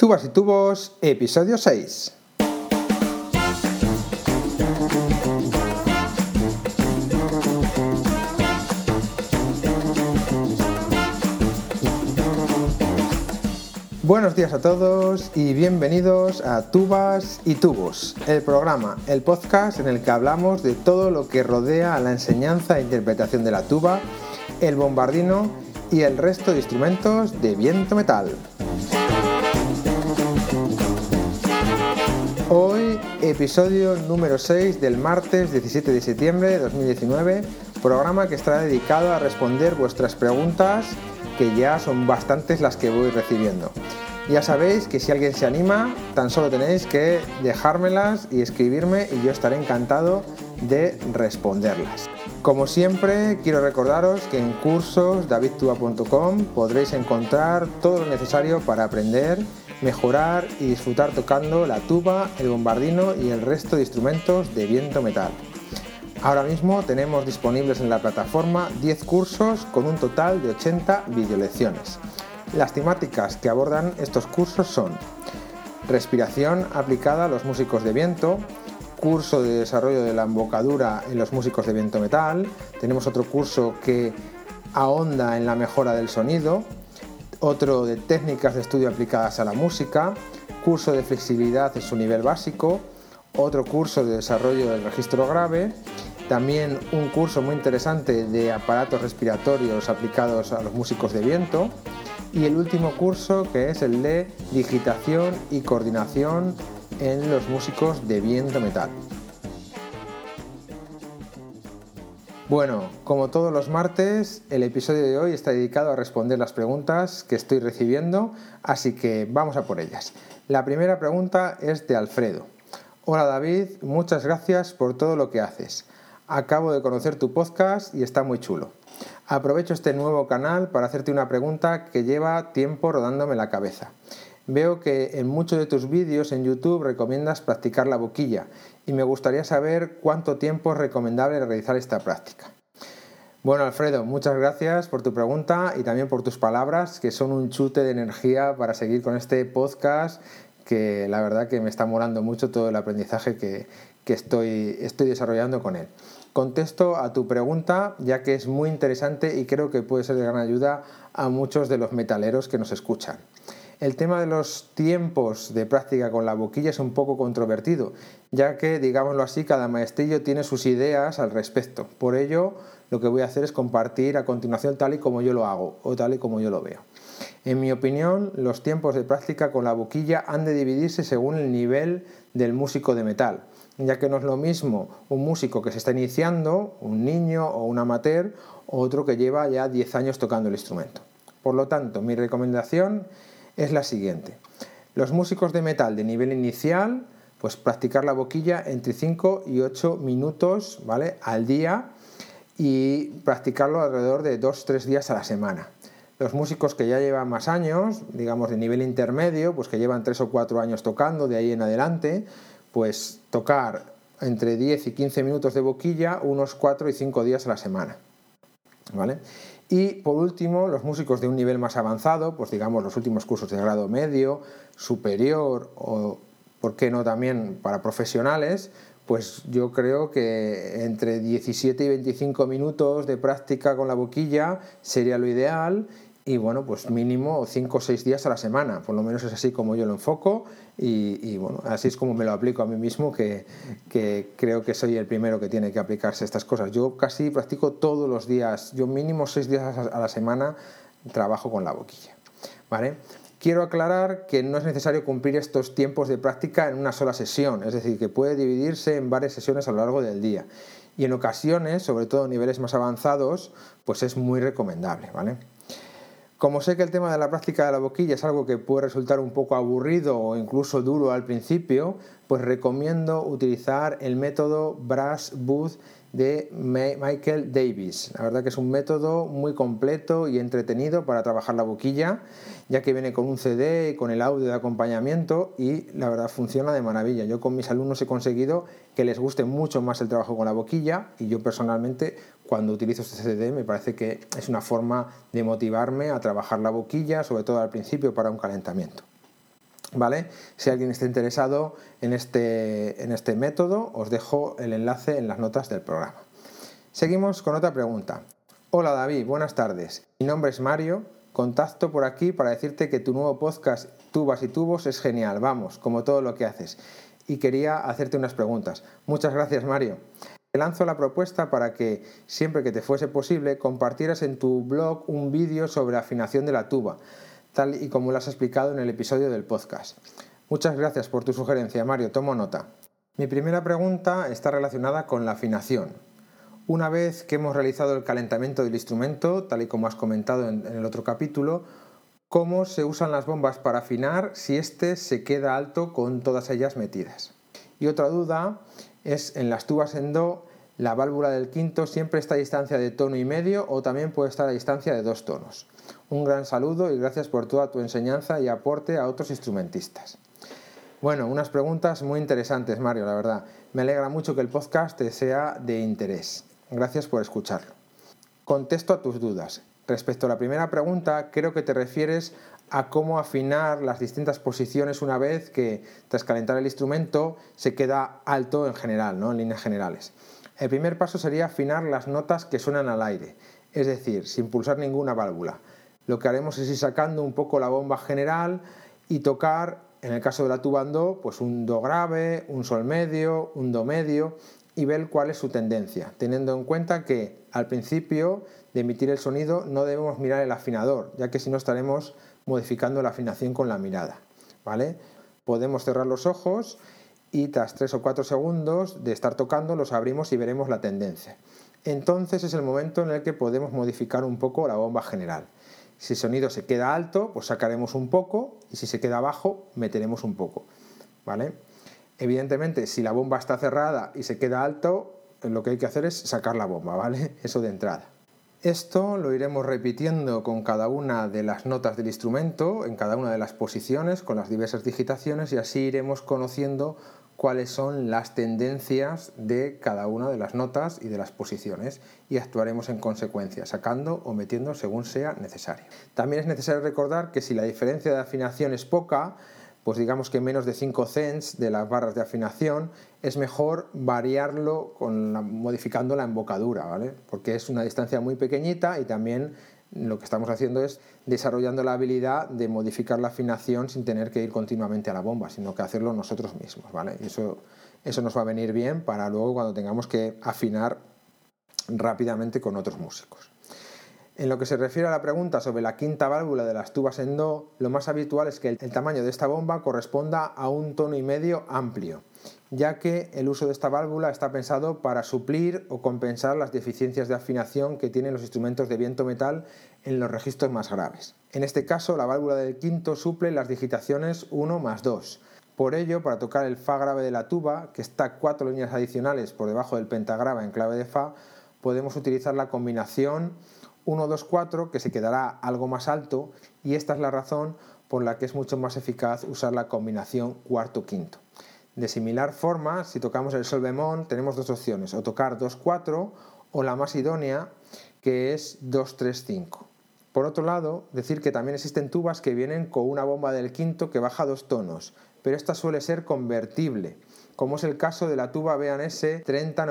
Tubas y tubos, episodio 6. Buenos días a todos y bienvenidos a Tubas y Tubos, el programa, el podcast en el que hablamos de todo lo que rodea a la enseñanza e interpretación de la tuba, el bombardino y el resto de instrumentos de viento metal. Hoy, episodio número 6 del martes 17 de septiembre de 2019, programa que estará dedicado a responder vuestras preguntas, que ya son bastantes las que voy recibiendo. Ya sabéis que si alguien se anima, tan solo tenéis que dejármelas y escribirme y yo estaré encantado de responderlas. Como siempre, quiero recordaros que en cursosdavidtuba.com podréis encontrar todo lo necesario para aprender, mejorar y disfrutar tocando la tuba, el bombardino y el resto de instrumentos de viento metal. Ahora mismo tenemos disponibles en la plataforma 10 cursos con un total de 80 videolecciones. Las temáticas que abordan estos cursos son respiración aplicada a los músicos de viento, curso de desarrollo de la embocadura en los músicos de viento metal, tenemos otro curso que ahonda en la mejora del sonido, otro de técnicas de estudio aplicadas a la música, curso de flexibilidad en su nivel básico, otro curso de desarrollo del registro grave, también un curso muy interesante de aparatos respiratorios aplicados a los músicos de viento y el último curso que es el de digitación y coordinación en los músicos de viento metal. Bueno, como todos los martes, el episodio de hoy está dedicado a responder las preguntas que estoy recibiendo, así que vamos a por ellas. La primera pregunta es de Alfredo. Hola David, muchas gracias por todo lo que haces. Acabo de conocer tu podcast y está muy chulo. Aprovecho este nuevo canal para hacerte una pregunta que lleva tiempo rodándome la cabeza. Veo que en muchos de tus vídeos en YouTube recomiendas practicar la boquilla y me gustaría saber cuánto tiempo es recomendable realizar esta práctica. Bueno, Alfredo, muchas gracias por tu pregunta y también por tus palabras, que son un chute de energía para seguir con este podcast, que la verdad que me está molando mucho todo el aprendizaje que estoy desarrollando con él. Contesto a tu pregunta, ya que es muy interesante y creo que puede ser de gran ayuda a muchos de los metaleros que nos escuchan. El tema de los tiempos de práctica con la boquilla es un poco controvertido, ya que, digámoslo así, cada maestrillo tiene sus ideas al respecto. Por ello, lo que voy a hacer es compartir a continuación tal y como yo lo hago o tal y como yo lo veo. En mi opinión, los tiempos de práctica con la boquilla han de dividirse según el nivel del músico de metal, ya que no es lo mismo un músico que se está iniciando, un niño o un amateur, o otro que lleva ya 10 años tocando el instrumento. Por lo tanto, mi recomendación es la siguiente. Los músicos de metal de nivel inicial, pues practicar la boquilla entre 5 y 8 minutos, ¿vale?, al día y practicarlo alrededor de 2-3 días a la semana. Los músicos que ya llevan más años, digamos de nivel intermedio, pues que llevan 3 o 4 años tocando, de ahí en adelante, pues tocar entre 10 y 15 minutos de boquilla unos 4 y 5 días a la semana, ¿vale? Y por último, los músicos de un nivel más avanzado, pues digamos los últimos cursos de grado medio, superior o, por qué no, también para profesionales, pues yo creo que entre 17 y 25 minutos de práctica con la boquilla sería lo ideal y bueno, pues mínimo 5 o 6 días a la semana, por lo menos es así como yo lo enfoco y bueno, así es como me lo aplico a mí mismo, que creo que soy el primero que tiene que aplicarse estas cosas. Yo casi practico todos los días, yo mínimo 6 días a la semana trabajo con la boquilla, ¿vale? Quiero aclarar que no es necesario cumplir estos tiempos de práctica en una sola sesión, es decir, que puede dividirse en varias sesiones a lo largo del día y en ocasiones, sobre todo a niveles más avanzados, pues es muy recomendable, ¿vale? Como sé que el tema de la práctica de la boquilla es algo que puede resultar un poco aburrido o incluso duro al principio, pues recomiendo utilizar el método Brass Booth de Michael Davis. La verdad que es un método muy completo y entretenido para trabajar la boquilla, ya que viene con un CD y con el audio de acompañamiento y la verdad funciona de maravilla. Yo con mis alumnos he conseguido que les guste mucho más el trabajo con la boquilla y yo personalmente cuando utilizo este CD me parece que es una forma de motivarme a trabajar la boquilla, sobre todo al principio para un calentamiento. ¿Vale? Si alguien está interesado en este método, os dejo el enlace en las notas del programa. Seguimos con otra pregunta. Hola David, buenas tardes. Mi nombre es Mario. Contacto por aquí para decirte que tu nuevo podcast Tubas y Tubos es genial, vamos, como todo lo que haces. Y quería hacerte unas preguntas. Muchas gracias, Mario. Te lanzo la propuesta para que, siempre que te fuese posible, compartieras en tu blog un vídeo sobre afinación de la tuba, tal y como lo has explicado en el episodio del podcast. Muchas gracias por tu sugerencia, Mario, tomo nota. Mi primera pregunta está relacionada con la afinación. Una vez que hemos realizado el calentamiento del instrumento, tal y como has comentado en el otro capítulo, ¿cómo se usan las bombas para afinar si éste se queda alto con todas ellas metidas? Y otra duda es, en las tubas en do, la válvula del quinto siempre está a distancia de tono y medio o también puede estar a distancia de 2 tonos. Un gran saludo y gracias por toda tu enseñanza y aporte a otros instrumentistas. Bueno, unas preguntas muy interesantes, Mario, la verdad. Me alegra mucho que el podcast te sea de interés. Gracias por escucharlo. Contesto a tus dudas. Respecto a la primera pregunta, creo que te refieres a cómo afinar las distintas posiciones una vez que, tras calentar el instrumento, se queda alto en general, ¿no? En líneas generales. El primer paso sería afinar las notas que suenan al aire, es decir, sin pulsar ninguna válvula. Lo que haremos es ir sacando un poco la bomba general y tocar, en el caso de la tuba en do, pues un do grave, un sol medio, un do medio, y ver cuál es su tendencia, teniendo en cuenta que al principio de emitir el sonido no debemos mirar el afinador, ya que si no estaremos modificando la afinación con la mirada, ¿vale? Podemos cerrar los ojos y tras 3 o 4 segundos de estar tocando los abrimos y veremos la tendencia. Entonces es el momento en el que podemos modificar un poco la bomba general. Si el sonido se queda alto, pues sacaremos un poco, y si se queda bajo, meteremos un poco, ¿vale? Evidentemente, si la bomba está cerrada y se queda alto, lo que hay que hacer es sacar la bomba, ¿vale? Eso de entrada. Esto lo iremos repitiendo con cada una de las notas del instrumento, en cada una de las posiciones, con las diversas digitaciones, y así iremos conociendo cuáles son las tendencias de cada una de las notas y de las posiciones, y actuaremos en consecuencia, sacando o metiendo según sea necesario. También es necesario recordar que si la diferencia de afinación es poca, pues digamos que menos de 5 cents de las barras de afinación, es mejor variarlo modificando la embocadura, ¿vale? Porque es una distancia muy pequeñita y también lo que estamos haciendo es desarrollando la habilidad de modificar la afinación sin tener que ir continuamente a la bomba, sino que hacerlo nosotros mismos, ¿vale? Y eso nos va a venir bien para luego cuando tengamos que afinar rápidamente con otros músicos. En lo que se refiere a la pregunta sobre la quinta válvula de las tubas en do, lo más habitual es que el tamaño de esta bomba corresponda a un tono y medio amplio, ya que el uso de esta válvula está pensado para suplir o compensar las deficiencias de afinación que tienen los instrumentos de viento metal en los registros más graves. En este caso, la válvula del quinto suple las digitaciones 1 más 2. Por ello, para tocar el fa grave de la tuba, que está 4 líneas adicionales por debajo del pentagrave en clave de fa, podemos utilizar la combinación 1, 2, 4, que se quedará algo más alto, y esta es la razón por la que es mucho más eficaz usar la combinación cuarto-quinto. De similar forma, si tocamos el sol bemol, tenemos dos opciones, o tocar 2, 4 o la más idónea, que es 2, 3, 5. Por otro lado, decir que también existen tubas que vienen con una bomba del quinto que baja 2 tonos, pero esta suele ser convertible, como es el caso de la tuba B&S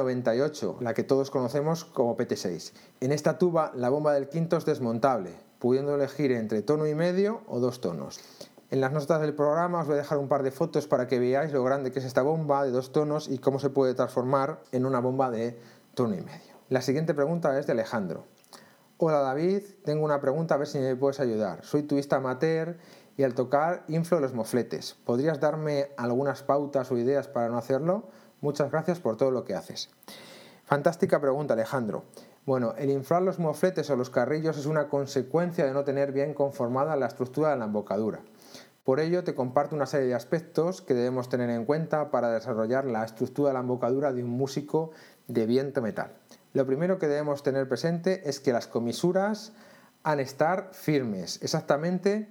3098, la que todos conocemos como PT6. En esta tuba la bomba del quinto es desmontable, pudiendo elegir entre tono y medio o 2 tonos. En las notas del programa os voy a dejar un par de fotos para que veáis lo grande que es esta bomba de 2 tonos y cómo se puede transformar en una bomba de tono y medio. La siguiente pregunta es de Alejandro. Hola David, tengo una pregunta, a ver si me puedes ayudar. Soy tubista amateur y al tocar inflo los mofletes. ¿Podrías darme algunas pautas o ideas para no hacerlo? Muchas gracias por todo lo que haces. Fantástica pregunta, Alejandro. Bueno, el inflar los mofletes o los carrillos es una consecuencia de no tener bien conformada la estructura de la embocadura. Por ello te comparto una serie de aspectos que debemos tener en cuenta para desarrollar la estructura de la embocadura de un músico de viento metal. Lo primero que debemos tener presente es que las comisuras han de estar firmes, exactamente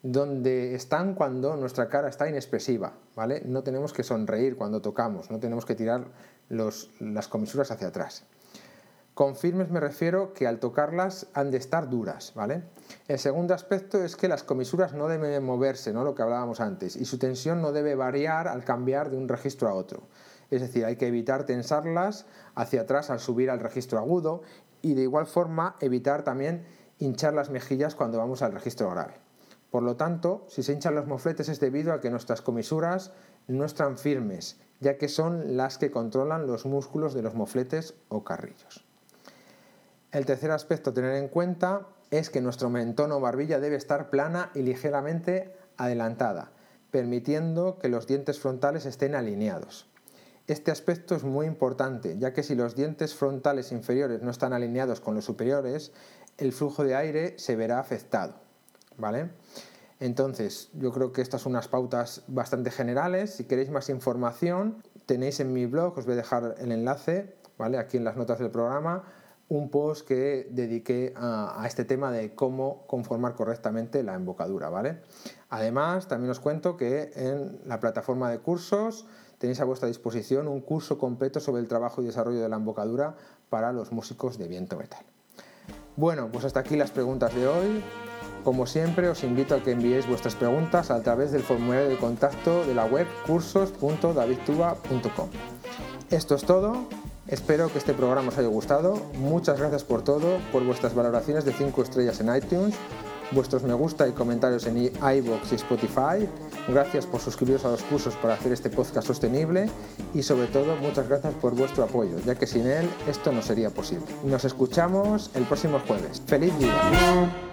donde están cuando nuestra cara está inexpresiva, ¿vale? No tenemos que sonreír cuando tocamos, no tenemos que tirar las comisuras hacia atrás. Con firmes me refiero que al tocarlas han de estar duras, ¿vale? El segundo aspecto es que las comisuras no deben moverse, ¿no? Lo que hablábamos antes, y su tensión no debe variar al cambiar de un registro a otro. Es decir, hay que evitar tensarlas hacia atrás al subir al registro agudo y de igual forma evitar también hinchar las mejillas cuando vamos al registro grave. Por lo tanto, si se hinchan los mofletes es debido a que nuestras comisuras no están firmes, ya que son las que controlan los músculos de los mofletes o carrillos. El tercer aspecto a tener en cuenta es que nuestro mentón o barbilla debe estar plana y ligeramente adelantada, permitiendo que los dientes frontales estén alineados. Este aspecto es muy importante, ya que si los dientes frontales inferiores no están alineados con los superiores, el flujo de aire se verá afectado, ¿vale? Entonces, yo creo que estas son unas pautas bastante generales. Si queréis más información, tenéis en mi blog, os voy a dejar el enlace, ¿vale? Aquí en las notas del programa, un post que dediqué a este tema de cómo conformar correctamente la embocadura, ¿vale? Además, también os cuento que en la plataforma de cursos tenéis a vuestra disposición un curso completo sobre el trabajo y desarrollo de la embocadura para los músicos de viento metal. Bueno, pues hasta aquí las preguntas de hoy. Como siempre, os invito a que enviéis vuestras preguntas a través del formulario de contacto de la web cursos.davidtuba.com. Esto es todo. Espero que este programa os haya gustado. Muchas gracias por todo, por vuestras valoraciones de 5 estrellas en iTunes, vuestros me gusta y comentarios en iVoox y Spotify. Gracias por suscribiros a los cursos para hacer este podcast sostenible y sobre todo muchas gracias por vuestro apoyo, ya que sin él esto no sería posible. Nos escuchamos el próximo jueves. ¡Feliz día!